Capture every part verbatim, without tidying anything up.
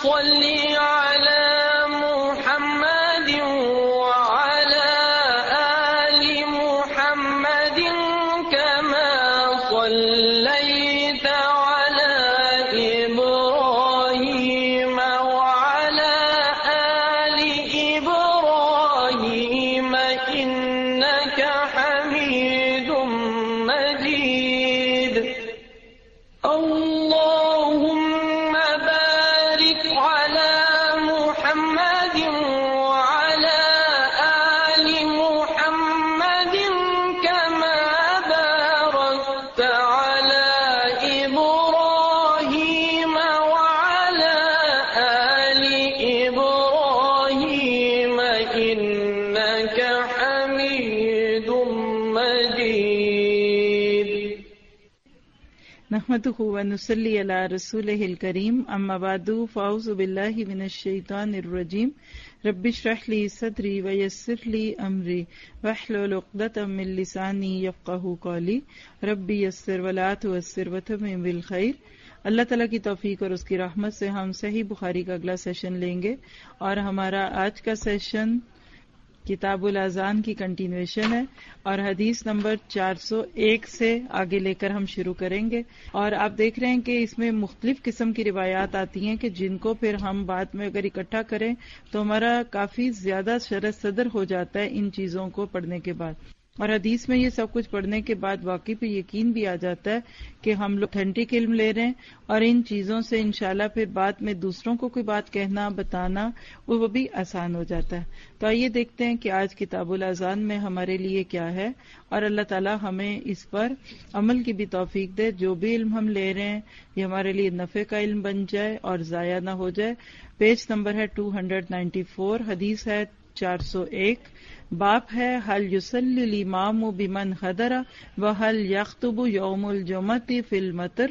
صل على محمد وعلى آل محمد كما صليت على إبراهيم وعلى آل إبراهيم إنك حميد مجيد. اللهم بارك على محمد وعلى آل محمد كما باركت على إبراهيم وعلى آل إبراهيم إنك حميد مجيد. نحمده ونصلي على رسوله الكريم اما بعد فاعوذ بالله من الشيطان الرجيم رب اشرح لي صدري ويسر لي امري واحلل عقدة من لساني يفقهوا قولي رب يسر ولا تعسر وتمم بالخير. اللہ تعالیٰ کی توفیق اور اس کی رحمت سے ہم صحیح بخاری کا اگلا سیشن لیں گے اور ہمارا آج کا سیشن کتاب الاذان کی کنٹینویشن ہے اور حدیث نمبر چار سو ایک سے آگے لے کر ہم شروع کریں گے. اور آپ دیکھ رہے ہیں کہ اس میں مختلف قسم کی روایات آتی ہیں کہ جن کو پھر ہم بعد میں اگر اکٹھا کریں تو ہمارا کافی زیادہ شرح صدر ہو جاتا ہے ان چیزوں کو پڑھنے کے بعد. اور حدیث میں یہ سب کچھ پڑھنے کے بعد واقعی پہ یقین بھی آ جاتا ہے کہ ہم لوگ اتھینٹک علم لے رہے ہیں اور ان چیزوں سے انشاءاللہ پھر بعد میں دوسروں کو کوئی بات کہنا بتانا وہ بھی آسان ہو جاتا ہے. تو آئیے دیکھتے ہیں کہ آج کتاب الاذان میں ہمارے لیے کیا ہے اور اللہ تعالیٰ ہمیں اس پر عمل کی بھی توفیق دے. جو بھی علم ہم لے رہے ہیں یہ ہمارے لیے نفع کا علم بن جائے اور ضائع نہ ہو جائے. پیج نمبر ہے دو سو چورانوے، حدیث ہے چار سو ایک. باپ ہے حل یصلی الامام بمن حضر وحل یخطب یوم الجمعۃ فی المطر.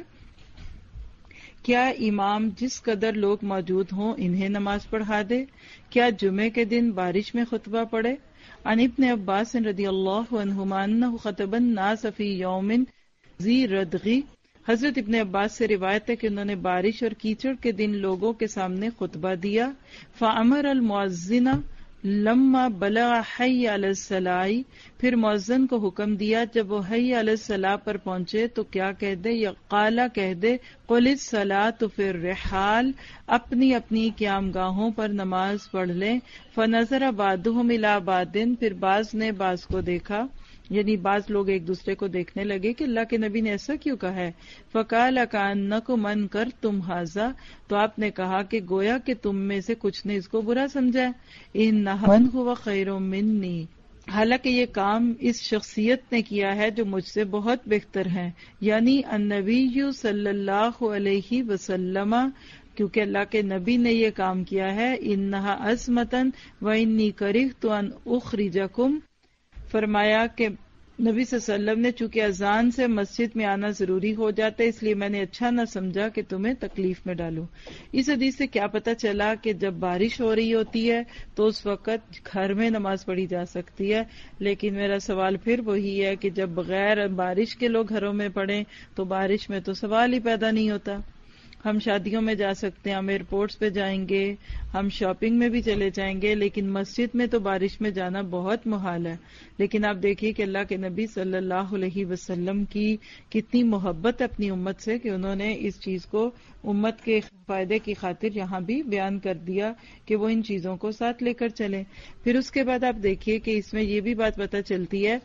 کیا امام جس قدر لوگ موجود ہوں انہیں نماز پڑھا دے؟ کیا جمعے کے دن بارش میں خطبہ پڑھے؟ عن ابن عباس رضی اللہ عنہما انہ خطب الناس فی یوم ذی ردغی. حضرت ابن عباس سے روایت ہے کہ انہوں نے بارش اور کیچڑ کے دن لوگوں کے سامنے خطبہ دیا. فامر المؤذن لما بلغ حی علی الصلاۃ، پھر مؤذن کو حکم دیا جب وہ حی علی الصلاۃ پر پہنچے تو کیا کہہ دے؟ یا قالا کہہ دے قل الصلاۃ فی الرحال، اپنی اپنی قیام گاہوں پر نماز پڑھ لیں. فنظر بعضهم الی بعض، پھر بعض نے بعض کو دیکھا، یعنی بعض لوگ ایک دوسرے کو دیکھنے لگے کہ اللہ کے نبی نے ایسا کیوں کہا ہے. فقال کأنکم انکرتم ھذا، تو آپ نے کہا کہ گویا کہ تم میں سے کچھ نے اس کو برا سمجھا. انہ من ھو خیر منی، حالانکہ یہ کام اس شخصیت نے کیا ہے جو مجھ سے بہت بہتر ہیں، یعنی النبی صلی اللہ علیہ وسلم، کیونکہ اللہ کے نبی نے یہ کام کیا ہے. انہا عصمتاً وانی کرہت ان اخرجکم، فرمایا کہ نبی صلی اللہ علیہ وسلم نے چونکہ اذان سے مسجد میں آنا ضروری ہو جاتا ہے اس لیے میں نے اچھا نہ سمجھا کہ تمہیں تکلیف میں ڈالوں. اس حدیث سے کیا پتہ چلا کہ جب بارش ہو رہی ہوتی ہے تو اس وقت گھر میں نماز پڑھی جا سکتی ہے، لیکن میرا سوال پھر وہی ہے کہ جب بغیر بارش کے لوگ گھروں میں پڑھیں تو بارش میں تو سوال ہی پیدا نہیں ہوتا. ہم شادیوں میں جا سکتے ہیں، ہم ایئرپورٹس پہ جائیں گے، ہم شاپنگ میں بھی چلے جائیں گے، لیکن مسجد میں تو بارش میں جانا بہت محال ہے. لیکن آپ دیکھیے کہ اللہ کے نبی صلی اللہ علیہ وسلم کی کتنی محبت اپنی امت سے کہ انہوں نے اس چیز کو امت کے فائدے کی خاطر یہاں بھی بیان کر دیا کہ وہ ان چیزوں کو ساتھ لے کر چلیں. پھر اس کے بعد آپ دیکھیے کہ اس میں یہ بھی بات پتہ چلتی ہے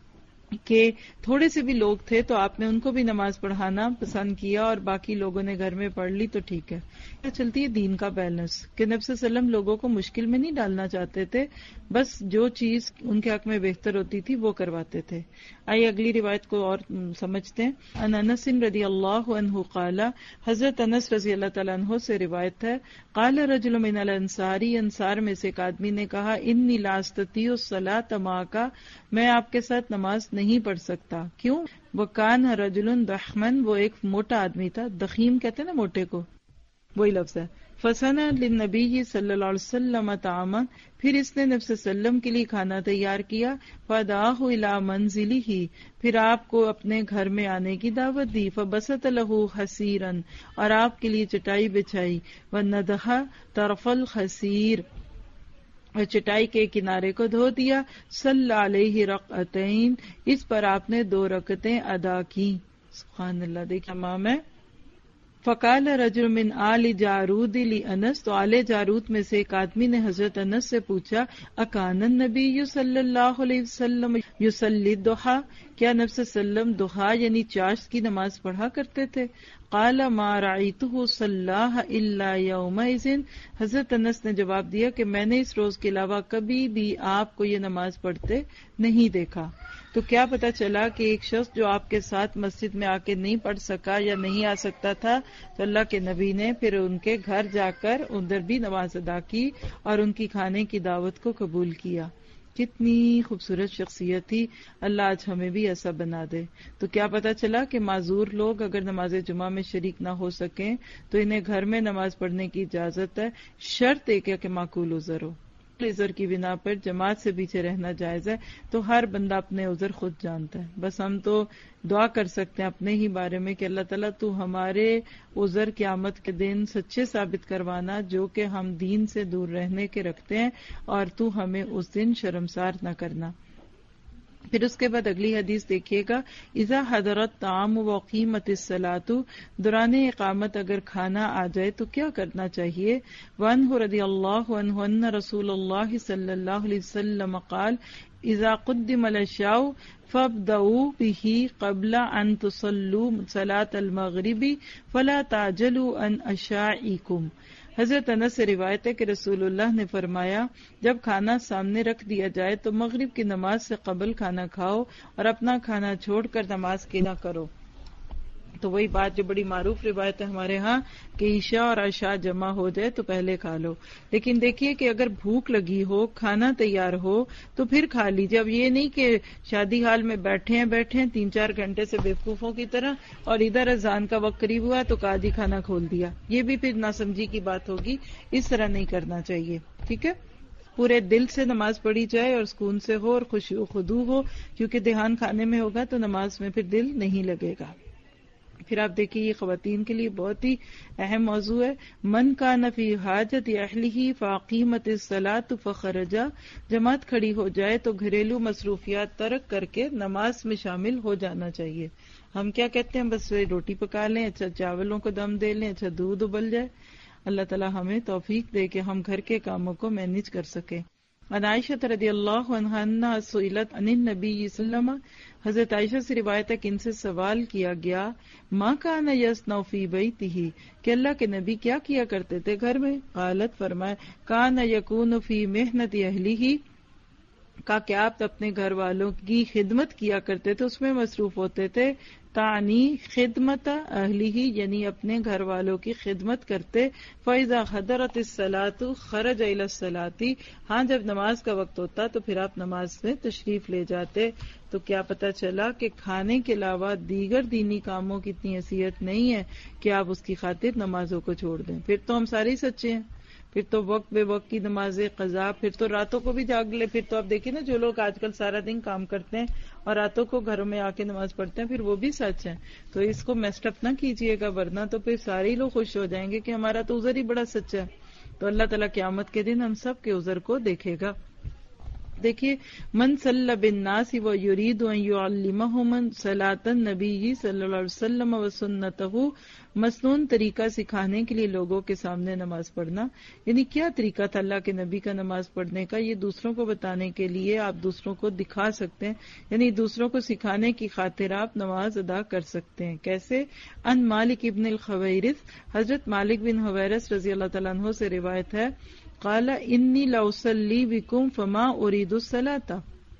کہ تھوڑے سے بھی لوگ تھے تو آپ نے ان کو بھی نماز پڑھانا پسند کیا اور باقی لوگوں نے گھر میں پڑھ لی تو ٹھیک ہے. چلتی ہے دین کا بیلنس کہ نبی صلی اللہ علیہ وسلم لوگوں کو مشکل میں نہیں ڈالنا چاہتے تھے، بس جو چیز ان کے حق میں بہتر ہوتی تھی وہ کرواتے تھے. آئیے اگلی روایت کو اور سمجھتے ہیں. ان انس رضی اللہ عنہ قال، حضرت انس رضی اللہ تعالیٰ عنہ سے روایت ہے، قال رجل من الانصار، انصار میں سے ایک آدمی نے کہا، انی لا استطیع الصلاۃ معک، میں آپ کے ساتھ نماز نہیں پڑھ سکتا. کیوں؟ وکان رجل ضخما، وہ ایک موٹا آدمی تھا. دخیم کہتے ہیں نا موٹے کو، وہی لفظ ہے. فصنع للنبی صلی اللہ علیہ وسلم طعاما، پھر اس نے نبی صلی اللہ علیہ وسلم کے لیے کھانا تیار کیا، فدعاہ الی منزلہ، پھر آپ کو اپنے گھر میں آنے کی دعوت دی، فبسط لہ حسیرا، اور آپ کے لیے چٹائی بچھائی، وندھہ طرف الحسیر، اور چٹائی کے کنارے کو دھو دیا، صلی علیہ رکعتین، اس پر آپ نے دو رکعتیں ادا کی۔ سبحان اللہ، دیکھیں امام ہے۔ فقال رجل من آل جارود لانس، تو آل جارود میں سے ایک آدمی نے حضرت انس سے پوچھا، اکان النبی صلی اللہ علیہ وسلم یصلی الضحی، کیا نبی صلی اللہ علیہ وسلم ضحی یعنی چاشت کی نماز پڑھا کرتے تھے؟ قال ما رأیتہ صلاہ الا یومئذ، حضرت انس نے جواب دیا کہ میں نے اس روز کے علاوہ کبھی بھی آپ کو یہ نماز پڑھتے نہیں دیکھا۔ تو کیا پتا چلا کہ ایک شخص جو آپ کے ساتھ مسجد میں آ کے نہیں پڑھ سکا یا نہیں آ سکتا تھا، تو اللہ کے نبی نے پھر ان کے گھر جا کر ادھر بھی نماز ادا کی اور ان کی کھانے کی دعوت کو قبول کیا۔ کتنی خوبصورت شخصیت تھی، اللہ آج ہمیں بھی ایسا بنا دے۔ تو کیا پتا چلا کہ معذور لوگ اگر نماز جمعہ میں شریک نہ ہو سکیں تو انہیں گھر میں نماز پڑھنے کی اجازت ہے، شرط ایک ہے کہ معقول عذر ہو۔ عذر کی بنا پر جماعت سے پیچھے رہنا جائز ہے، تو ہر بندہ اپنے عذر خود جانتا ہے۔ بس ہم تو دعا کر سکتے ہیں اپنے ہی بارے میں کہ اللہ تعالیٰ تو ہمارے عذر قیامت کے دن سچے ثابت کروانا جو کہ ہم دین سے دور رہنے کے رکھتے ہیں، اور تو ہمیں اس دن شرمسار نہ کرنا۔ پھر اس کے بعد اگلی حدیث دیکھیے گا، اذا حضرت طعام وقیمت الصلاۃ، دوران اقامت اگر کھانا آ جائے تو کیا کرنا چاہیے؟ وعنہ رضی اللہ عنہ ان رسول اللہ صلی اللہ علیہ وسلم قال اذا قدم العشاء فابدؤوا به قبل ان تصلوا صلاة المغرب فلا تعجلوا عن عشائکم۔ حضرت انس سے روایت ہے کہ رسول اللہ نے فرمایا، جب کھانا سامنے رکھ دیا جائے تو مغرب کی نماز سے قبل کھانا کھاؤ اور اپنا کھانا چھوڑ کر نماز کی نہ کرو۔ تو وہی بات جو بڑی معروف روایت ہے ہمارے ہاں کہ عشاء اور عشاء جمع ہو جائے تو پہلے کھا لو، لیکن دیکھیے کہ اگر بھوک لگی ہو، کھانا تیار ہو تو پھر کھا لیجیے۔ اب یہ نہیں کہ شادی حال میں بیٹھے ہیں بیٹھے ہیں تین چار گھنٹے سے بیوقوفوں کی طرح، اور ادھر اذان کا وقت قریب ہوا تو کہا جی کھانا کھول دیا، یہ بھی پھر ناسمجھی کی بات ہوگی، اس طرح نہیں کرنا چاہیے۔ ٹھیک ہے، پورے دل سے نماز پڑھی جائے اور سکون سے ہو اور خوشی و خضوع ہو، کیونکہ دھیان کھانے میں ہوگا تو نماز میں پھر دل نہیں لگے گا۔ پھر آپ دیکھیے یہ خواتین کے لیے بہت ہی اہم موضوع ہے، من کان فی حاجت اہلہ فاقیمت الصلاۃ فخرج، جماعت کھڑی ہو جائے تو گھریلو مصروفیات ترک کر کے نماز میں شامل ہو جانا چاہیے۔ ہم کیا کہتے ہیں، بس روٹی پکا لیں، اچھا چاولوں کو دم دے لیں، اچھا دودھ ابل جائے۔ اللہ تعالی ہمیں توفیق دے کہ ہم گھر کے کاموں کو مینج کر سکیں۔ عن عائشہ رضی اللہ عنہا سئلت عن النبی صلی اللہ علیہ وسلم، حضرت عائشہ سے روایت ہے کہ ان سے سوال کیا گیا، ما کان یصنع فی بیتہ، کہ اللہ کے نبی کیا کیا کرتے تھے گھر میں؟ قالت، فرمایا، کان یکون فی محنت اہلہ، کا کہ آپ اپنے گھر والوں کی خدمت کیا کرتے تھے، اس میں مصروف ہوتے تھے۔ تعنی خدمت اہلہ، یعنی اپنے گھر والوں کی خدمت کرتے۔ فاذا حضرت الصلاۃ خرج الی الصلاۃ، ہاں جب نماز کا وقت ہوتا تو پھر آپ نماز میں تشریف لے جاتے۔ تو کیا پتہ چلا کہ کھانے کے علاوہ دیگر دینی کاموں کی اتنی حیثیت نہیں ہے کہ آپ اس کی خاطر نمازوں کو چھوڑ دیں۔ پھر تو ہم سارے ہی سچے ہیں، پھر تو وقت بے وقت کی نمازیں قضا، پھر تو راتوں کو بھی جاگ لے۔ پھر تو آپ دیکھیں نا جو لوگ آج کل سارا دن کام کرتے ہیں اور راتوں کو گھروں میں آ کے نماز پڑھتے ہیں، پھر وہ بھی سچ ہیں۔ تو اس کو میسٹ اپ نہ کیجیے گا، ورنہ تو پھر سارے ہی لوگ خوش ہو جائیں گے کہ ہمارا تو عذر ہی بڑا سچا ہے۔ تو اللہ تعالیٰ قیامت کے دن ہم سب کے عذر کو دیکھے گا۔ دیکھیے، من صلی بالناس ویرید ان یعلمہم صلاۃ النبی صلی اللہ علیہ وسلم وسنتہ، مسنون طریقہ سکھانے کے لیے لوگوں کے سامنے نماز پڑھنا۔ یعنی کیا طریقہ تھا اللہ کے نبی کا نماز پڑھنے کا، یہ دوسروں کو بتانے کے لیے آپ دوسروں کو دکھا سکتے ہیں، یعنی دوسروں کو سکھانے کی خاطر آپ نماز ادا کر سکتے ہیں۔ کیسے؟ ان مالک ابن الخویرث، حضرت مالک بن حویرث رضی اللہ تعالیٰ عنہ سے روایت ہے، قال انی لاصلی بکم فما ارید الصلاۃ،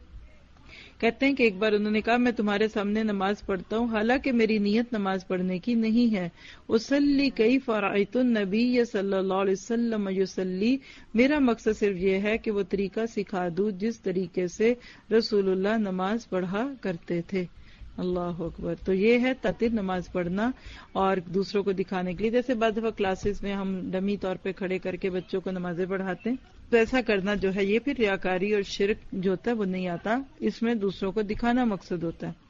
کہتے ہیں کہ ایک بار انہوں نے کہا میں تمہارے سامنے نماز پڑھتا ہوں حالانکہ میری نیت نماز پڑھنے کی نہیں ہے۔ اصلی کیف رأیت النبی صلی اللہ علیہ وسلم یصلی، میرا مقصد صرف یہ ہے کہ وہ طریقہ سکھا دوں جس طریقے سے رسول اللہ نماز پڑھا کرتے تھے۔ اللہ اکبر. تو یہ ہے ترتیب نماز پڑھنا اور دوسروں کو دکھانے کے لیے. جیسے بعض دفعہ کلاسز میں ہم ڈمی طور پہ کھڑے کر کے بچوں کو نمازیں پڑھاتے ہیں، تو ایسا کرنا جو ہے یہ پھر ریاکاری اور شرک جو ہوتا ہے وہ نہیں آتا. اس میں دوسروں کو دکھانا مقصد ہوتا ہے.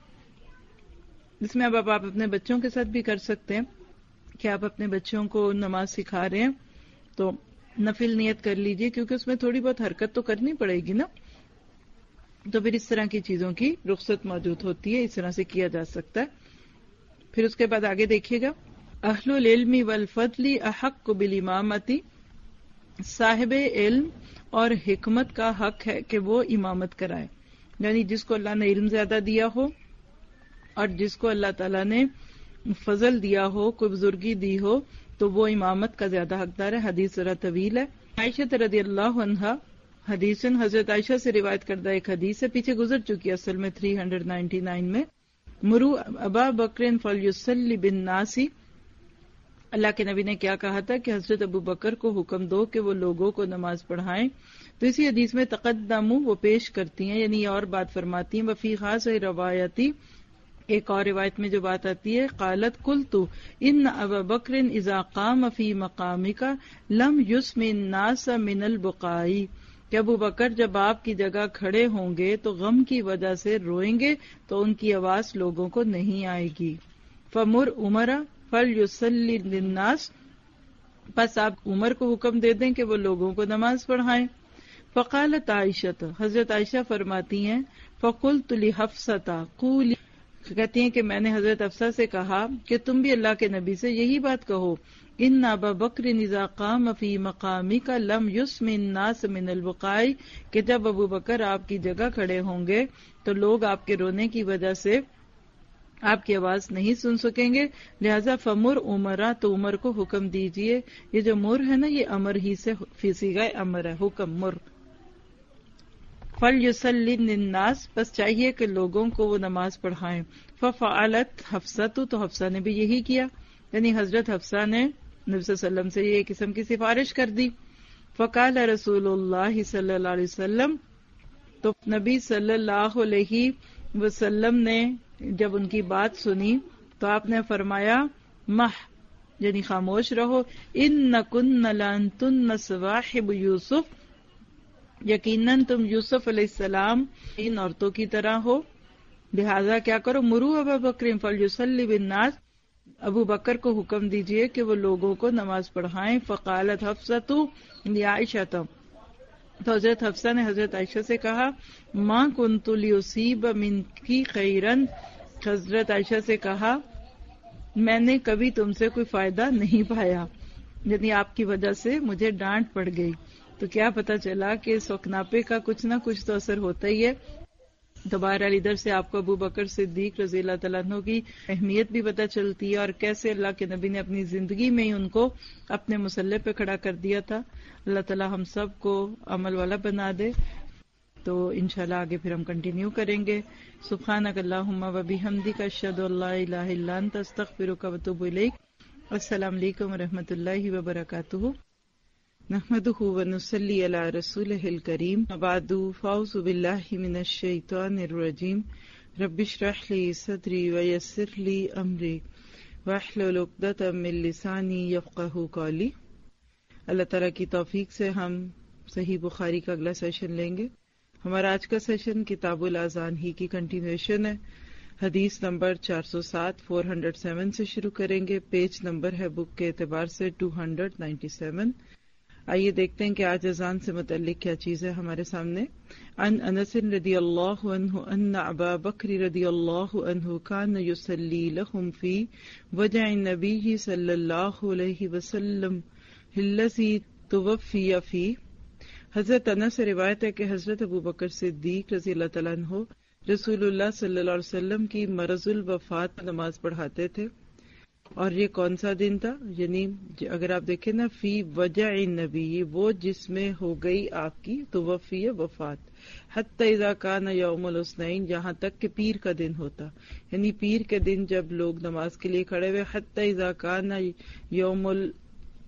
اس میں اب آپ اپنے بچوں کے ساتھ بھی کر سکتے ہیں کہ آپ اپنے بچوں کو نماز سکھا رہے ہیں تو نفل نیت کر لیجئے، کیونکہ اس میں تھوڑی بہت حرکت تو کرنی پڑے گی نا، تو پھر اس طرح کی چیزوں کی رخصت موجود ہوتی ہے، اس طرح سے کیا جا سکتا ہے. پھر اس کے بعد آگے دیکھیے گا، اہل العلم والفضل احق بالامامتی، صاحب علم اور حکمت کا حق ہے کہ وہ امامت کرائے. یعنی جس کو اللہ نے علم زیادہ دیا ہو اور جس کو اللہ تعالیٰ نے فضل دیا ہو، کوئی بزرگی دی ہو، تو وہ امامت کا زیادہ حقدار ہے. حدیث ذرا طویل ہے. عائشہ رضی اللہ عنہا حدیث، حضرت عائشہ سے روایت کردہ ایک حدیث ہے، پیچھے گزر چکی ہے اصل میں تین سو ننانوے میں. مرو ابا بکر فلیصلی بالناس، اللہ کے نبی نے کیا کہا تھا کہ حضرت ابو بکر کو حکم دو کہ وہ لوگوں کو نماز پڑھائیں. تو اسی حدیث میں تقدموا وہ پیش کرتی ہیں، یعنی اور بات فرماتی ہیں. وفی خاص روایتی، ایک اور روایت میں جو بات آتی ہے، قالت قلت ان ابا بکر اذا قام فی مقامک لم یسمع الناس من البقاء، کہ ابو بکر جب آپ کی جگہ کھڑے ہوں گے تو غم کی وجہ سے روئیں گے تو ان کی آواز لوگوں کو نہیں آئے گی. فمر عمر فلیصلی للناس، بس آپ عمر کو حکم دے دیں کہ وہ لوگوں کو نماز پڑھائیں. فقالت عائشہ، حضرت عائشہ فرماتی ہیں، فقلت لحفصہ قولی، کہتی ہیں کہ میں نے حضرت حفصہ سے کہا کہ تم بھی اللہ کے نبی سے یہی بات کہو، ان ابا بکر اذا قام فی مقامک لم یسمع الناس من البقاء، کہ جب ابو بکر آپ کی جگہ کھڑے ہوں گے تو لوگ آپ کے رونے کی وجہ سے آپ کی آواز نہیں سن سکیں گے. لہذا فمر عمرہ، تو عمر کو حکم دیجئے. یہ جو مر ہے نا، یہ امر ہی سے فی صیغہ امر ہے، حکم مر. فلیصلی الناس، بس چاہیے کہ لوگوں کو وہ نماز پڑھائیں. ففعلت حفصہ، تو حفصہ نے بھی یہی کیا، یعنی حضرت حفصہ نے نبی صلی اللہ علیہ وسلم سے یہ قسم کی سفارش کر دی. فقال رسول اللہ صلی اللہ علیہ وسلم، تو نبی صلی اللہ علیہ وسلم نے جب ان کی بات سنی تو آپ نے فرمایا مح، یعنی خاموش رہو. انکن لانتن صواحب یوسف، یقیناً تم یوسف علیہ السلام ان عورتوں کی طرح ہو، لہذا کیا کرو، مرو ابا بکر فلیصلی بالناس، ابو بکر کو حکم دیجئے کہ وہ لوگوں کو نماز پڑھائیں. فقالت حفصہ لعائشہ، تو حضرت حفصہ نے حضرت عائشہ سے کہا، ما کنت لیصیب منکی خیرا، حضرت عائشہ سے کہا میں نے کبھی تم سے کوئی فائدہ نہیں پایا، یعنی آپ کی وجہ سے مجھے ڈانٹ پڑ گئی. تو کیا پتا چلا کہ سوکناپے کا کچھ نہ کچھ تو اثر ہوتا ہی ہے. تو بہرحال ادھر سے آپ کو ابو بکر صدیق رضی اللہ تعالیٰ عنہ کی اہمیت بھی پتہ چلتی ہے اور کیسے اللہ کے نبی نے اپنی زندگی میں ہی ان کو اپنے مسلح پہ کھڑا کر دیا تھا. اللہ تعالیٰ ہم سب کو عمل والا بنا دے. تو انشاءاللہ آگے پھر ہم کنٹینیو کریں گے. سبحانک اللہم و بحمدک، اشہد ان لا الہ الا انت، استغفرک و اتوب الیک. السلام علیکم و رحمۃ اللہ وبرکاتہ. نحمده ونصلي على رسوله الكريم، بعد فاعوذ بالله من الشيطان الرجيم. رب اشرح لي صدري ويسر لي امري واحلل عقدة من لساني يفقهوا قولي. اللہ تعالیٰ کی توفیق سے ہم صحیح بخاری کا اگلا سیشن لیں گے. ہمارا آج کا سیشن کتاب الاذان ہی کی کنٹینیوشن ہے. حدیث نمبر چار سو سات فور ہنڈریڈ سیون سے شروع کریں گے. پیج نمبر ہے بک کے اعتبار سے ٹو ہنڈریڈ نائنٹی سیون. آئیے دیکھتے ہیں کہ آج اذان سے متعلق کیا چیز ہے ہمارے سامنے. ان انس رضی اللہ عنہ ان ابا بکر رضی اللہ عنہ کان یصلی لهم فی وجع النبی صلی اللہ علیہ وسلم الذی توفی فی. حضرت انس سے روایت ہے کہ حضرت ابو بکر صدیق رضی اللہ تعالیٰ عنہ رسول اللہ صلی اللہ علیہ وسلم کی مرض الوفات میں نماز پڑھاتے تھے. اور یہ کون سا دن تھا؟ یعنی اگر آپ دیکھیں نا، فی وجع النبی، وہ جس میں ہو گئی آپ کی توفی وفات، حتی اذا کان یوم الاثنین، جہاں تک کہ پیر کا دن ہوتا، یعنی پیر کے دن جب لوگ نماز کے لیے کھڑے ہوئے، حتی اذا کان یوم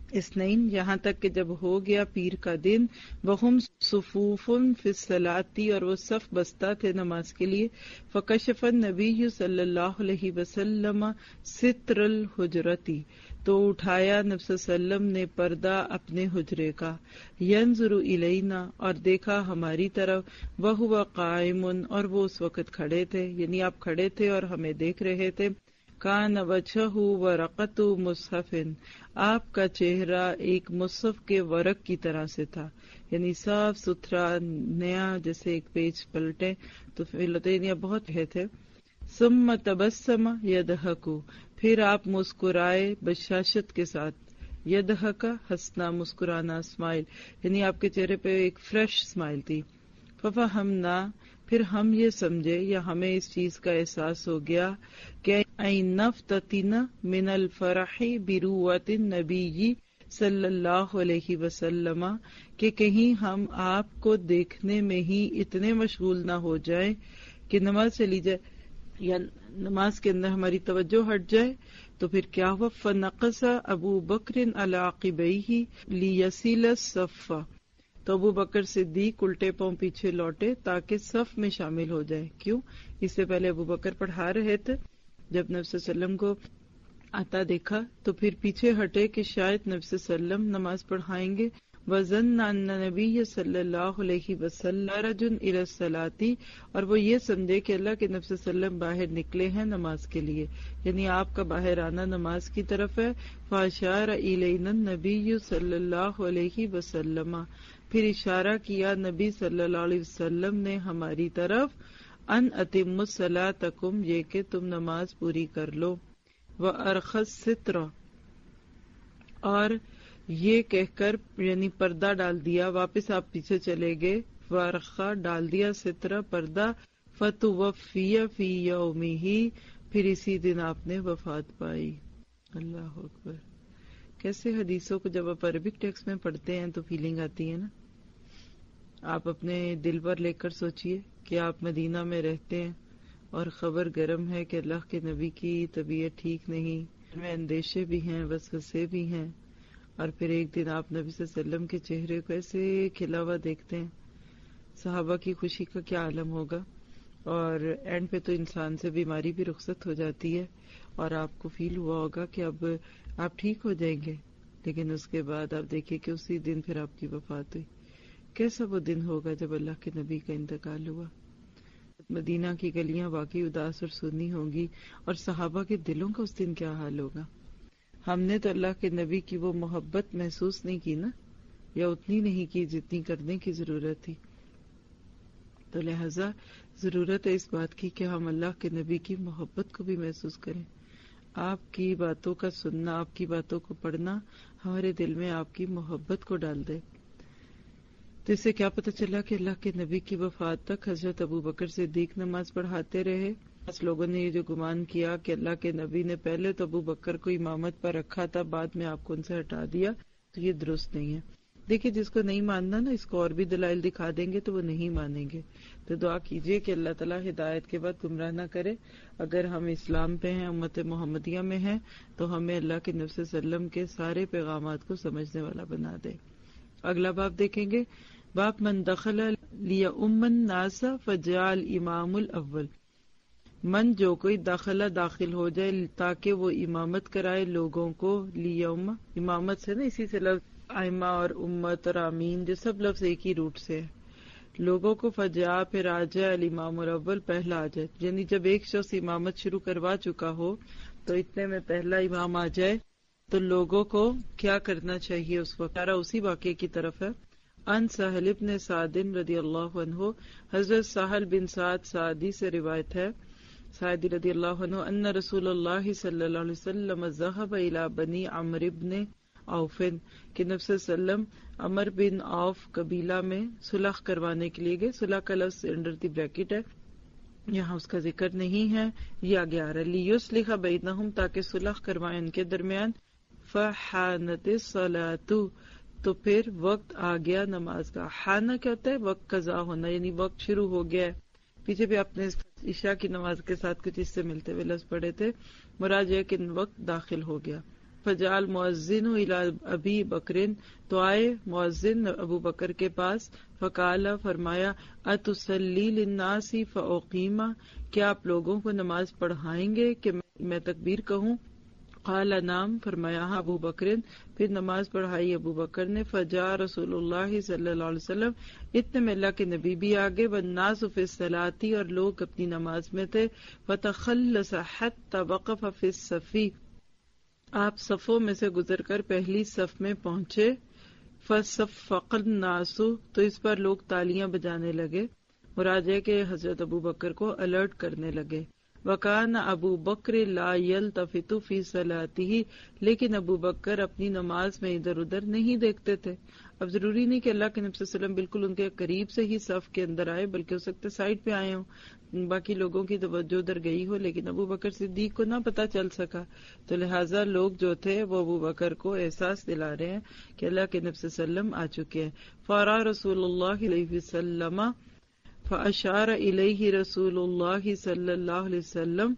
اثنین یہاں تک کہ جب ہو گیا پیر کا دن، وہم صفوفن فی الصلاۃ اور وہ صف بستہ تھے نماز کے لیے، فکشف النبی صلی اللہ علیہ وسلم ستر الحجرتی تو اٹھایا نبی صلی اللہ علیہ وسلم نے پردہ اپنے حجرے کا، ینظر الینا اور دیکھا ہماری طرف، وہو قائم اور وہ اس وقت کھڑے تھے، یعنی آپ کھڑے تھے اور ہمیں دیکھ رہے تھے، کان وجہہ ورقۃ مصحف آپ کا چہرہ ایک مصحف کے ورق کی طرح سے تھا، یعنی صاف ستھرا نیا، جیسے ایک پیج پلٹے تو فلطینیا بہت ہے تھے۔ ثم تبسم یضحک پھر آپ مسکرائے بشاشت کے ساتھ، یضحک ہنسنا مسکرانا، اسمائل یعنی آپ کے چہرے پہ ایک فریش اسمائل تھی۔ ففہمنا پھر ہم یہ سمجھے یا ہمیں اس چیز کا احساس ہو گیا کہ این نفتتن من الفرح بروۃ النبی صلی اللہ علیہ وسلم کہ کہیں ہم آپ کو دیکھنے میں ہی اتنے مشغول نہ ہو جائیں کہ نماز چلی جائے یا نماز کے اندر ہماری توجہ ہٹ جائے۔ تو پھر کیا ہوا، فنقص ابو بکر علی عقبیہ لیصل الصف تو ابو بکر صدیق الٹے پاؤں پیچھے لوٹے تاکہ صف میں شامل ہو جائے۔ کیوں؟ اس سے پہلے ابو بکر پڑھا رہے تھے، جب نبی صلی اللہ علیہ وسلم کو آتا دیکھا تو پھر پیچھے ہٹے کہ شاید نبی صلی اللہ علیہ وسلم نماز پڑھائیں گے۔ وَظَنَّ أَنَّ النَّبِيَّ صلی اللہ علیہ وسلم خَرَجٌ إِلَى الصَّلَاةِ اور وہ یہ سمجھے کہ اللہ کے نبی صلی اللہ علیہ وسلم باہر نکلے ہیں نماز کے لیے، یعنی آپ کا باہر آنا نماز کی طرف ہے۔ فَأَشَارَ إِلَيْنَا النَّبِيُّ صلی اللہ علیہ وسلم پھر اشارہ کیا نبی صلی اللہ علیہ وسلم نے ہماری طرف، ان اتموا صلاتکم یہ کہ تم نماز پوری کر لو، وَأَرْخَى السِّتْرَ اور یہ کہہ کر یعنی پردہ ڈال دیا، واپس آپ پیچھے چلے گئے، وَأَرْخَى ڈال دیا سترہ پردہ، فَتُوَفِّيَ فِي يَوْمِهِ پھر اسی دن آپ نے وفات پائی۔ اللہ اکبر۔ کیسے حدیثوں کو جب آپ عربک ٹیکسٹ میں پڑھتے ہیں تو فیلنگ آتی ہے نا۔ آپ اپنے دل پر لے کر سوچئے کہ آپ مدینہ میں رہتے ہیں اور خبر گرم ہے کہ اللہ کے نبی کی طبیعت ٹھیک نہیں، میں اندیشے بھی ہیں، وسوسے بھی ہیں، اور پھر ایک دن آپ نبی صلی اللہ علیہ وسلم کے چہرے کو ایسے کھلا ہوا دیکھتے ہیں، صحابہ کی خوشی کا کیا عالم ہوگا۔ اور اینڈ پہ تو انسان سے بیماری بھی رخصت ہو جاتی ہے اور آپ کو فیل ہوا ہوگا کہ اب آپ ٹھیک ہو جائیں گے، لیکن اس کے بعد آپ دیکھیں کہ اسی دن پھر آپ کی وفات ہوئی۔ کیسا وہ دن ہوگا جب اللہ کے نبی کا انتقال ہوا۔ مدینہ کی گلیاں واقعی اداس اور سونی ہوں گی، اور صحابہ کے دلوں کا اس دن کیا حال ہوگا۔ ہم نے تو اللہ کے نبی کی وہ محبت محسوس نہیں کی نا، یا اتنی نہیں کی جتنی کرنے کی ضرورت تھی۔ تو لہذا ضرورت ہے اس بات کی کہ ہم اللہ کے نبی کی محبت کو بھی محسوس کریں۔ آپ کی باتوں کا سننا، آپ کی باتوں کو پڑھنا ہمارے دل میں آپ کی محبت کو ڈال دے۔ تو اس سے کیا پتہ چلا کہ اللہ کے نبی کی وفات تک حضرت ابو بکر صدیق نماز پڑھاتے رہے۔ اس لوگوں نے یہ جو گمان کیا کہ اللہ کے نبی نے پہلے تو ابو بکر کو امامت پر رکھا تھا، بعد میں آپ کو ان سے ہٹا دیا، تو یہ درست نہیں ہے۔ دیکھیں جس کو نہیں ماننا نا، اس کو اور بھی دلائل دکھا دیں گے تو وہ نہیں مانیں گے۔ تو دعا کیجئے کہ اللہ تعالیٰ ہدایت کے بعد گمراہ نہ کرے۔ اگر ہم اسلام پہ ہیں، امت محمدیہ میں ہیں، تو ہمیں اللہ کے نبی صلی اللہ علیہ وسلم کے سارے پیغامات کو سمجھنے والا بنا دے۔ اگلا باب دیکھیں گے، باب من دخل لیؤم الناس فجعل امام الاول، من جو کوئی داخلہ داخل ہو جائے تاکہ وہ امامت کرائے لوگوں کو، لیوم امامت سے نا، اسی سے لفظ ائمہ اور امت اور آمین جو سب لفظ ایک ہی روٹ سے ہے، لوگوں کو فجا پھر آ جائے الامام الاول پہلا آ جائے، یعنی جب ایک شخص امامت شروع کروا چکا ہو تو اتنے میں پہلا امام آ جائے تو لوگوں کو کیا کرنا چاہیے اس وقت۔ اسی واقعے کی طرف ہے۔ ان سہل بن سعد رضی اللہ عنہ، حضرت سہل بن سعد سعدی سے روایت ہے، سعدی رضی اللہ عنہ، ان رسول اللہ صلی اللہ علیہ وسلم ذهب الى بنی عمرو بن عوف کہ نبی صلی اللہ علیہ وسلم عمر بن عوف قبیلہ میں صلح کروانے کے لیے گئے۔ صلح کا لفظ انڈر دی بریکٹ ہے، یہاں اس کا ذکر نہیں ہے، یہ آگے آ رہا ہے، لیصلح بینہم تاکہ صلح کروائیں ان کے درمیان۔ فحانت الصلاۃ تو پھر وقت آ گیا نماز کا۔ حانہ کیا ہوتا ہے؟ وقت قضا ہونا، یعنی وقت شروع ہو گیا ہے۔ پیچھے بھی آپ نے عشاء کی نماز کے ساتھ کچھ اس سے ملتے ہوئے لفظ پڑھے تھے، مراد یہ کہ وقت داخل ہو گیا۔ فجعل مؤذن الی ابی بکرن، تو آئے مؤذن ابو بکر کے پاس، فقال فرمایا اتصلی للناس فاقیما، کیا آپ لوگوں کو نماز پڑھائیں گے کہ میں تکبیر کہوں؟ قال نعم، فرمایا ہاں ابو بکرن، پھر نماز پڑھائی ابو بکر نے۔ فجاء رسول اللہ صلی اللہ علیہ وسلم، اتنے میں اللہ کے نبی بھی آگے، والناس فی الصلاۃ، اور لوگ اپنی نماز میں تھے، فتخلص حتی وقف فی الصف، آپ صفوں میں سے گزر کر پہلی صف میں پہنچے، فصفق الناس، تو اس پر لوگ تالیاں بجانے لگے، مراد ہے کہ حضرت ابو بکر کو الرٹ کرنے لگے۔ وکان ابو بکر لا یلتفت فی صلاتہ، لیکن ابو بکر اپنی نماز میں ادھر ادھر نہیں دیکھتے تھے۔ اب ضروری نہیں کہ اللہ کے نبی صلی اللہ علیہ وسلم بالکل ان کے قریب سے ہی صف کے اندر آئے، بلکہ ہو سکتا ہے سائڈ پہ آئے ہوں، باقی لوگوں کی توجہ ادھر گئی ہو، لیکن ابو بکر صدیق کو نہ پتہ چل سکا، تو لہٰذا لوگ جو تھے وہ ابو بکر کو احساس دلا رہے ہیں کہ اللہ کے نبی صلی اللہ علیہ وسلم آ چکے ہیں۔ فارا رسول اللہ علیہ وسلم، فاشار الیہ رسول اللہ صلی اللہ علیہ وسلم،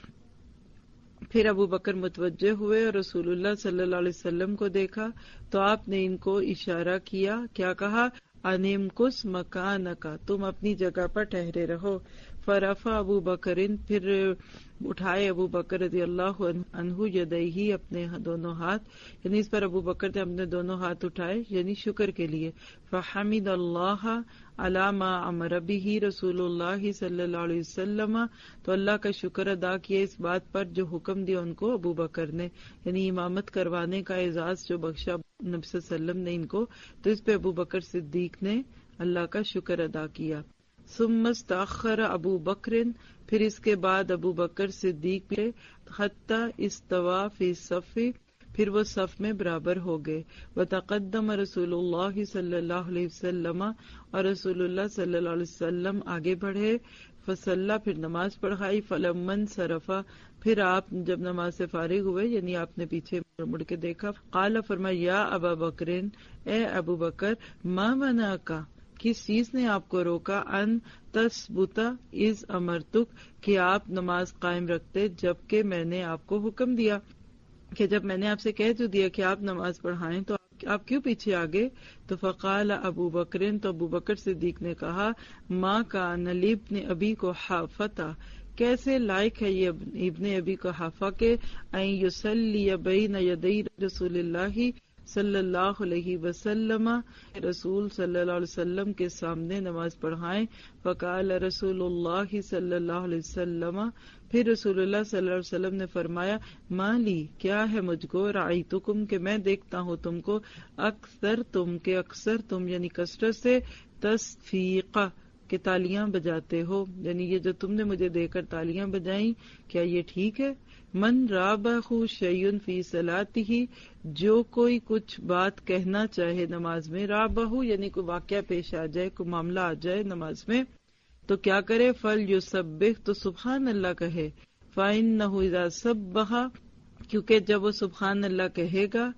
پھر ابو بکر متوجہ ہوئے اور رسول اللہ صلی اللہ علیہ وسلم کو دیکھا تو آپ نے ان کو اشارہ کیا، کیا کہا؟ انمکس مکانک، تم اپنی جگہ پر ٹھہرے رہو۔ فرفع ابو بکرن، پھر اٹھائے ابو بکر رضی اللہ عنہ یدیہ، اپنے دونوں ہاتھ، یعنی اس پر ابو بکر نے اپنے دونوں ہاتھ اٹھائے یعنی شکر کے لیے۔ فحمد اللہ علی ما امر بہ رسول اللہ صلی اللہ علیہ وسلم، تو اللہ کا شکر ادا کیا اس بات پر جو حکم دیا ان کو ابو بکر نے، یعنی امامت کروانے کا اعزاز جو بخشا نبی صلی اللہ علیہ وسلم نے ان کو، تو اس پہ ابو بکر صدیق نے اللہ کا شکر ادا کیا۔ ثم استأخر ابو بکر، پھر اس کے بعد ابو بکر صدیق پہ حتی استوا فی الصف، پھر وہ صف میں برابر ہو گئے۔ وتقدم رسول اللہ صلی اللہ علیہ وسلم، اور رسول اللہ صلی اللہ علیہ وسلم آگے بڑھے، فصلی، پھر نماز پڑھائی، فلما انصرف، پھر آپ جب نماز سے فارغ ہوئے یعنی آپ نے پیچھے مڑ کے دیکھا، قال، فرمایا یا ابا بکرن، اے ابو بکر، ما منعک، کس چیز نے آپ کو روکا، ان تثبت اذ امرتک، کہ آپ نماز قائم رکھتے جبکہ میں نے آپ کو حکم دیا، کہ جب میں نے آپ سے کہہ جو دیا کہ آپ نماز پڑھائیں تو آپ کیوں پیچھے آگے؟ تو فقال ابو بکرن، تو ابو بکر صدیق نے کہا، ما کان لابن ابی قحافہ، کیسے لائق ہے یہ ابن ابی قحافہ کے، ان یصلی بین یدی رسول اللہ صلی اللہ علیہ وسلم، رسول صلی اللہ علیہ وسلم کے سامنے نماز پڑھائیں۔ فقال رسول اللہ صلی اللہ علیہ وسلم، پھر رسول اللہ صلی اللہ علیہ وسلم نے فرمایا، مالی، کیا ہے مجھ کو، رأیتکم، کہ میں دیکھتا ہوں تم کو، اکثر تم کے اکثر تم یعنی کثرت سے، تصفیقہ، کہ تالیاں بجاتے ہو، یعنی یہ جو تم نے مجھے دے کر تالیاں بجائیں کیا یہ ٹھیک ہے؟ من رابہ شیئن فی صلاتہ، جو کوئی کچھ بات کہنا چاہے نماز میں، رابہ یعنی کوئی واقعہ پیش آ جائے، کوئی معاملہ آ جائے نماز میں، تو کیا کرے؟ فل یسبح، تو سبحان اللہ کہے، فإنہ اذا سبح، کیونکہ جب وہ سبحان اللہ کہے گا،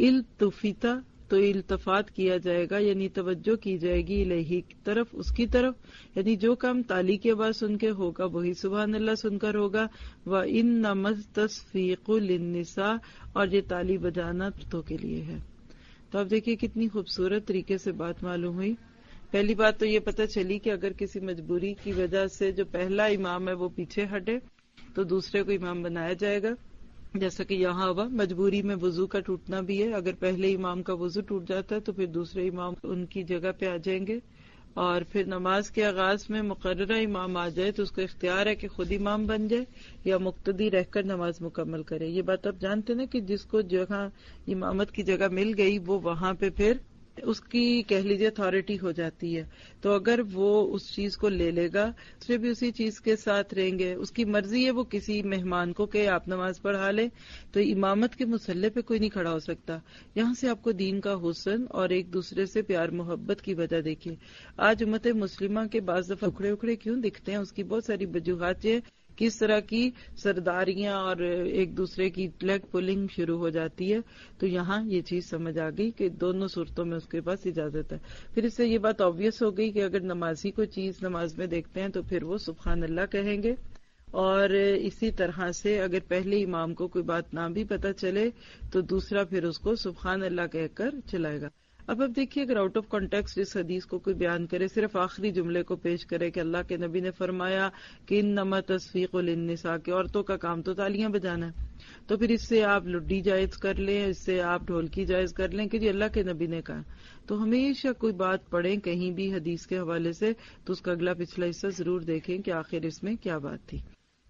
التفت، تو التفات کیا جائے گا یعنی توجہ کی جائے گی، الیہ کی طرف، اس کی طرف، یعنی جو کام تالی کی آواز سن کے ہوگا وہی سبحان اللہ سن کر ہوگا۔ وَإِنَّمَا التَّصْفِيقُ لِلنِّسَاءِ، اور یہ تالی بجانا عورتوں کے لیے ہے۔ تو اب دیکھیے کتنی خوبصورت طریقے سے بات معلوم ہوئی۔ پہلی بات تو یہ پتہ چلی کہ اگر کسی مجبوری کی وجہ سے جو پہلا امام ہے وہ پیچھے ہٹے تو دوسرے کو امام بنایا جائے گا، جیسا کہ یہاں ہوا، مجبوری میں وضو کا ٹوٹنا بھی ہے، اگر پہلے امام کا وضو ٹوٹ جاتا ہے تو پھر دوسرے امام ان کی جگہ پہ آ جائیں گے، اور پھر نماز کے آغاز میں مقررہ امام آ جائے تو اس کو اختیار ہے کہ خود امام بن جائے یا مقتدی رہ کر نماز مکمل کرے۔ یہ بات آپ جانتے نا کہ جس کو جگہ امامت کی جگہ مل گئی وہ وہاں پہ پھر اس کی کہہ لیجیے اتھارٹی ہو جاتی ہے، تو اگر وہ اس چیز کو لے لے گا دوسرے بھی اسی چیز کے ساتھ رہیں گے، اس کی مرضی ہے وہ کسی مہمان کو کہ آپ نماز پڑھا لیں، تو امامت کے مسلح پہ کوئی نہیں کھڑا ہو سکتا۔ یہاں سے آپ کو دین کا حسن اور ایک دوسرے سے پیار محبت کی وجہ دیکھیے۔ آج امت مسلمہ کے بعض دفعہ اکھڑے اکھڑے کیوں دکھتے ہیں، اس کی بہت ساری وجوہات ہیں، کس طرح کی سرداریاں اور ایک دوسرے کی لیگ پولنگ شروع ہو جاتی ہے، تو یہاں یہ چیز سمجھ آ گئی کہ دونوں صورتوں میں اس کے پاس اجازت ہے۔ پھر اس سے یہ بات آبویس ہو گئی کہ اگر نمازی کو چیز نماز میں دیکھتے ہیں تو پھر وہ سبحان اللہ کہیں گے، اور اسی طرح سے اگر پہلے امام کو کوئی بات نہ بھی پتہ چلے تو دوسرا پھر اس کو سبحان اللہ کہہ کر چلائے گا۔ اب اب دیکھیے اگر آؤٹ آف کانٹیکسٹ اس حدیث کو کوئی بیان کرے، صرف آخری جملے کو پیش کرے کہ اللہ کے نبی نے فرمایا کہ انما تصفیق للنساء، کہ عورتوں کا کام تو تالیاں بجانا ہے، تو پھر اس سے آپ لڈی جائز کر لیں، اس سے آپ ڈھولکی جائز کر لیں کہ جی اللہ کے نبی نے کہا۔ تو ہمیشہ کوئی بات پڑھیں کہیں بھی حدیث کے حوالے سے تو اس کا اگلا پچھلا حصہ ضرور دیکھیں کہ آخر اس میں کیا بات تھی۔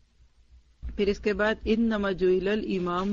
پھر اس کے بعد انما جعل الامام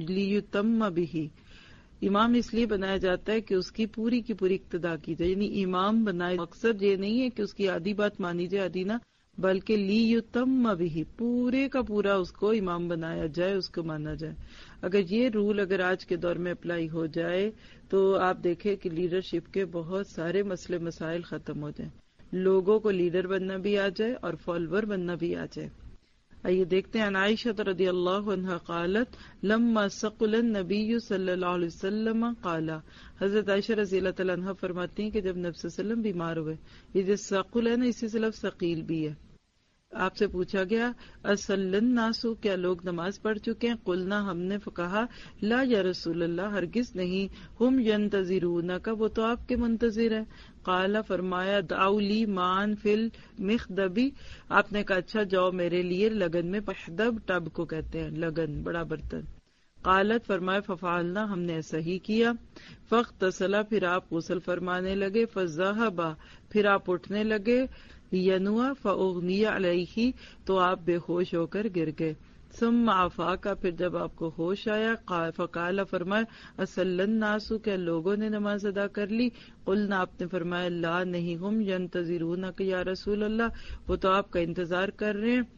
لیتم بہ، امام اس لیے بنایا جاتا ہے کہ اس کی پوری کی پوری اقتداء کی جائے، یعنی امام بنائے مقصد یہ نہیں ہے کہ اس کی آدھی بات مانی جائے آدھی نہ، بلکہ لیتم بہ، پورے کا پورا اس کو امام بنایا جائے، اس کو مانا جائے۔ اگر یہ رول اگر آج کے دور میں اپلائی ہو جائے تو آپ دیکھیں کہ لیڈرشپ کے بہت سارے مسئلے مسائل ختم ہو جائیں، لوگوں کو لیڈر بننا بھی آ جائے اور فالوور بننا بھی آ جائے۔ آئیے دیکھتے ہیں، عائشہ رضی اللہ عنہا قالت لما ثقل النبی صلی اللہ علیہ وسلم قال، حضرت عائشہ رضی اللہ تعالیٰ عنہ فرماتی ہیں کہ جب نبی صلی اللہ علیہ وسلم بیمار ہوئے، یہ جو ثقل ہے نا اسی سے لفظ ثقیل بھی ہے، آپ سے پوچھا گیا اصلی الناس، کیا لوگ نماز پڑھ چکے ہیں؟ قلنا، ہم نے کہا لا یا رسول اللہ، ہرگز نہیں، ہم ینتظرونک، وہ تو آپ کے منتظر ہیں۔ قال، فرمایا دعوا لی مان فی المخدبی، آپ نے کہا اچھا جاؤ میرے لیے لگن میں، پحدب ٹب کو کہتے ہیں لگن، بڑا برتن۔ قالت، فرمایا ففعلنا، ہم نے ایسا ہی کیا۔ فاغتسلا، پھر آپ غسل فرمانے لگے۔ فذهبا، پھر آپ اٹھنے لگے۔ ینوا، فاغمی علیہ، تو آپ بے ہوش ہو کر گر گئے۔ ثم افاق، پھر جب آپ کو ہوش آیا، فقال، فرمایا اصلی الناس، کیا لوگوں نے نماز ادا کر لی؟ قلنا، آپ نے فرمایا لا، نہیں، ہم ینتظرونک یا رسول اللہ، وہ تو آپ کا انتظار کر رہے ہیں۔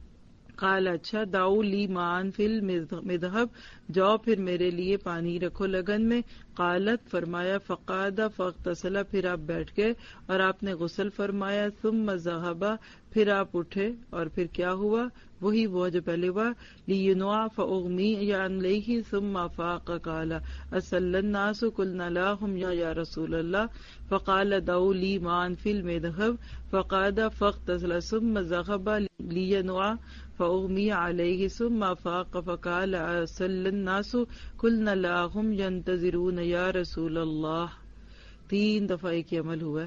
قال، اچھا دعوا لی ماء فی المذھب، جاؤ پھر میرے لیے پانی رکھو لگن میں۔ قالت، فرمایا فقعد فاغتسل، پھر آپ بیٹھ گئے اور آپ نے غسل فرمایا۔ ثم ذهب، پھر آپ اٹھے اور پھر کیا ہوا؟ وہی وہ جو پہلے ہوا، لینوا فاغمی علیہ ثم افاق۔ قال اصلی الناس، قلنا لا، ہم یا رسول اللہ۔ فقال دعوا لی ماء فی المذھب، فقعد فاغتسل، ثم ذهب لینوا فاغمی علیہ ثم افاق، فقال اصلی الناس، قلنا لا، ہم ینتظرون یا رسول اللہ۔ تین دفعہ ایک عمل ہوا ہے۔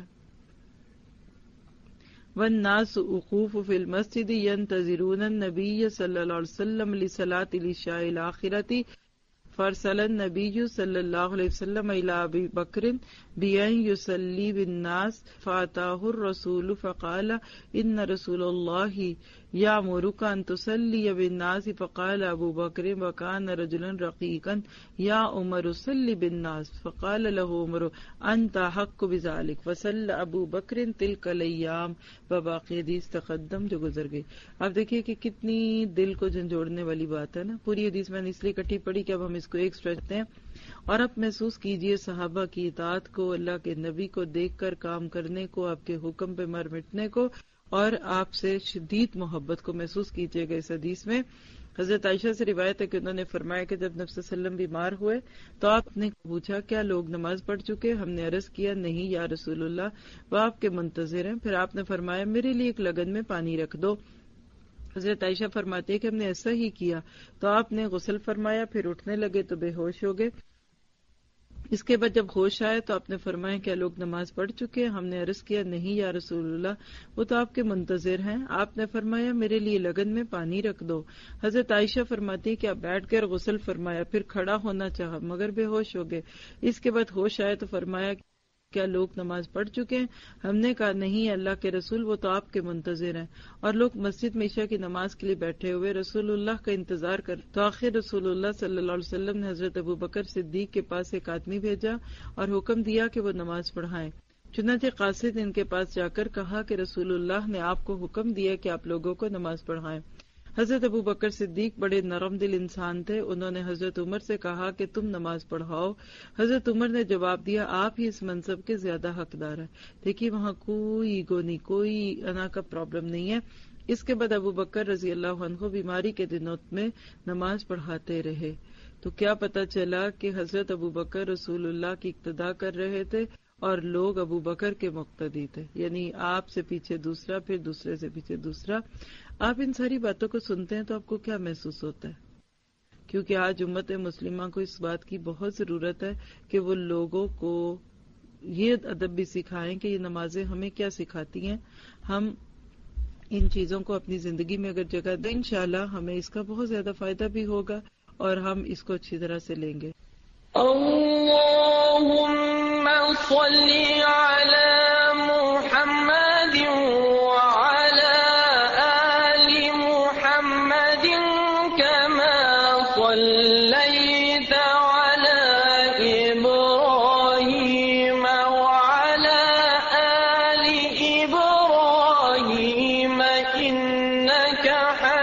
والناس وقوف فی المسجد ینتظرون النبی صلی اللہ علیہ وسلم لصلاۃ العشاء الآخرۃ، فارسل النبی صلی اللہ علیہ وسلم الی ابی بکر بان یصلی بالناس، فاتاہ الرسول فقال ان رسول اللہ یامرک ان تصلی بالناس، فقال ابو بکر وکان رجلا رقیقا یا عمر صلی بالناس، فقال له عمر انت حق بذلک، فصلی ابو بکر تلک الایام، باقی حدیث تقدم جو گزر گئی۔ اب دیکھیے کہ کتنی دل کو جھنجھوڑنے والی بات ہے نا، پوری حدیث میں نے اس لیے اکٹھی پڑھی کہ اب ہم اس کو ایک سٹریچ ہیں، اور اب محسوس کیجئے صحابہ کی اطاعت کو، اللہ کے نبی کو دیکھ کر کام کرنے کو، آپ کے حکم پہ مر مٹنے کو، اور آپ سے شدید محبت کو محسوس کیجئے گا۔ اس حدیث میں حضرت عائشہ سے روایت ہے کہ انہوں نے فرمایا کہ جب نبی صلی اللہ علیہ وسلم بیمار ہوئے تو آپ نے پوچھا کیا لوگ نماز پڑھ چکے؟ ہم نے عرض کیا نہیں یا رسول اللہ، وہ آپ کے منتظر ہیں۔ پھر آپ نے فرمایا میرے لیے ایک لگن میں پانی رکھ دو۔ حضرت عائشہ فرماتے ہیں کہ ہم نے ایسا ہی کیا، تو آپ نے غسل فرمایا، پھر اٹھنے لگے تو بے ہوش ہو گئے۔ اس کے بعد جب ہوش آئے تو آپ نے فرمایا کیا لوگ نماز پڑھ چکے ہیں؟ ہم نے عرض کیا نہیں یا رسول اللہ، وہ تو آپ کے منتظر ہیں۔ آپ نے فرمایا میرے لیے لگن میں پانی رکھ دو۔ حضرت عائشہ فرماتی ہے کہ آپ بیٹھ کر غسل فرمایا، پھر کھڑا ہونا چاہا مگر بے ہوش ہو گئے۔ اس کے بعد ہوش آئے تو فرمایا کیا لوگ نماز پڑھ چکے ہیں؟ ہم نے کہا نہیں اللہ کے رسول، وہ تو آپ کے منتظر ہیں۔ اور لوگ مسجد میں عشاء کی نماز کے لیے بیٹھے ہوئے رسول اللہ کا انتظار کر، تو آخر رسول اللہ صلی اللہ علیہ وسلم نے حضرت ابو بکر صدیق کے پاس ایک آدمی بھیجا اور حکم دیا کہ وہ نماز پڑھائیں۔ چنانچہ قاصد ان کے پاس جا کر کہا کہ رسول اللہ نے آپ کو حکم دیا کہ آپ لوگوں کو نماز پڑھائیں۔ حضرت ابو بکر صدیق بڑے نرم دل انسان تھے، انہوں نے حضرت عمر سے کہا کہ تم نماز پڑھاؤ۔ حضرت عمر نے جواب دیا آپ ہی اس منصب کے زیادہ حقدار ہیں۔ دیکھیے وہاں کوئی ایگو نہیں، کوئی انا کا پرابلم نہیں ہے۔ اس کے بعد ابو بکر رضی اللہ عنہ بیماری کے دنوں میں نماز پڑھاتے رہے، تو کیا پتہ چلا کہ حضرت ابو بکر رسول اللہ کی اقتداء کر رہے تھے اور لوگ ابو بکر کے مقتدی تھے، یعنی آپ سے پیچھے دوسرا، پھر دوسرے سے پیچھے دوسرا۔ آپ ان ساری باتوں کو سنتے ہیں تو آپ کو کیا محسوس ہوتا ہے؟ کیونکہ آج امت مسلمہ کو اس بات کی بہت ضرورت ہے کہ وہ لوگوں کو یہ ادب بھی سکھائیں کہ یہ نمازیں ہمیں کیا سکھاتی ہیں. ہم ان چیزوں کو اپنی زندگی میں اگر جگہ دیں انشاءاللہ ہمیں اس کا بہت زیادہ فائدہ بھی ہوگا اور ہم اس کو اچھی طرح سے لیں گے. اللهم صل على محمد وعلى آل محمد كما صليت على إبراهيم وعلى آل إبراهيم إنك حميد